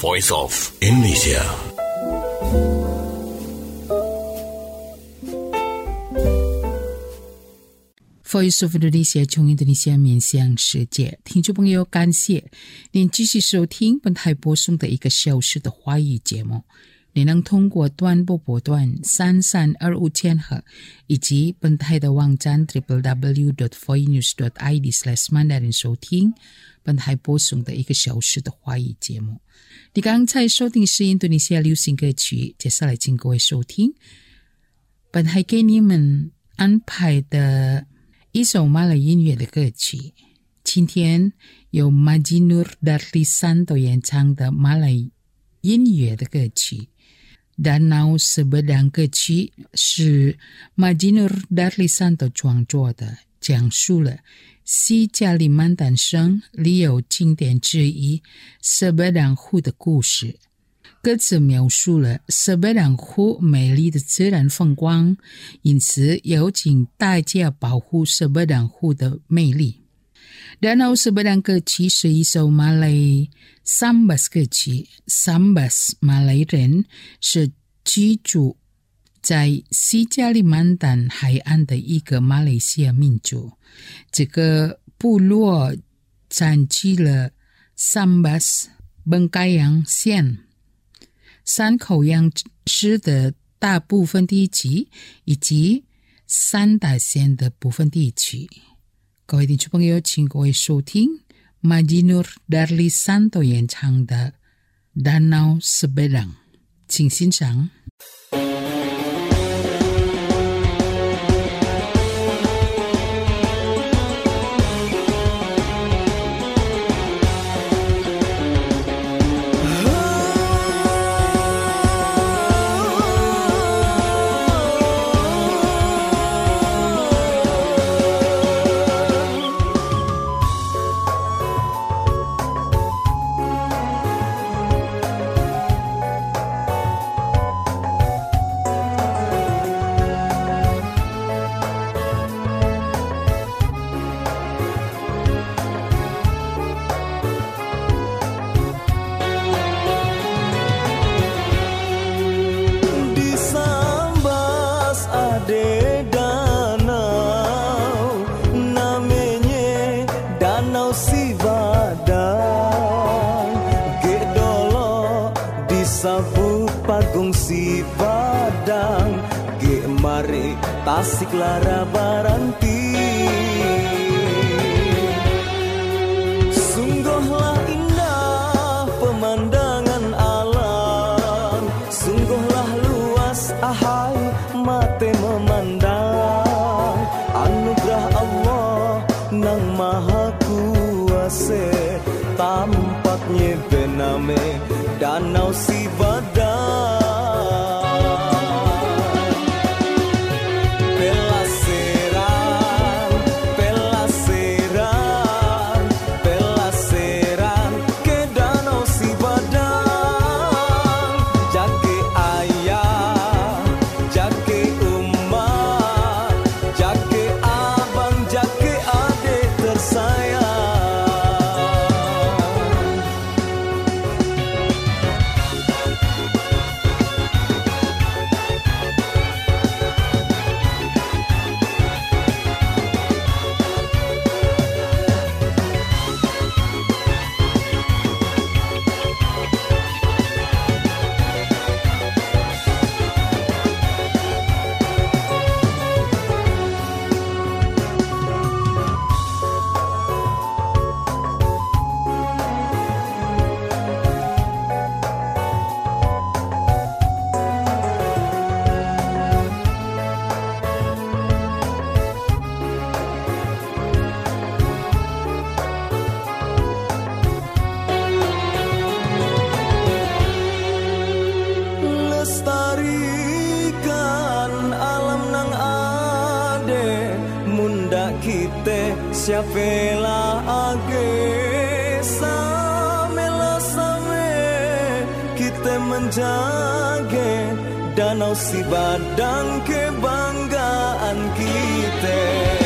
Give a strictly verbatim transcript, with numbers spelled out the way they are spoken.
Voice of Indonesia. Voice of Indonesia 从印度尼西亚面向世界，听众朋友，感谢您继续收听本台播送的一个小时的华语节目。你能通过短波波段三三二五千赫以及本台的网站 double-u double-u double-u dot voinews dot i d slash mandarin 收听本台播送的一个小时的华语节目。你刚才收听是印度尼西亚流行歌曲，接下来请各位收听本台给你们安排的一首马来音乐的歌曲。今天由 Majinur Darlisanto 演唱的马来音乐的歌曲Danau Sebedang， 歌曲是 Majinur Darlisanto 创作的，讲述了西加里曼丹省旅游景点之一 Sebedang 湖的故事。歌词描述了 Sebedang 湖美丽的自然风光，因此邀请大家保护 Sebedang 湖的魅力。Danau Sebedang 歌曲是一首马来 Sambas 歌曲。 Sambas 马来人是居住在西加里曼丹海岸的一个马来西亚民族。这个部落占据了 Sambas 本盖阳县山口洋市的大部分地区以及三大县的部分地区。各位听众朋友，请各位收听 Majinur Darlisanto 演唱的 Danau Sebedang， 请欣赏。 Tasik lara baranti, sungguhlah indah pemandangan alam, sungguhlah luas ahai mata memandang, anugerah Allah nang maha kuasa, tampaknya bename Danau Sebedang. Siapela age samela same kita menjaga Danau Sebedang kebanggaan kita.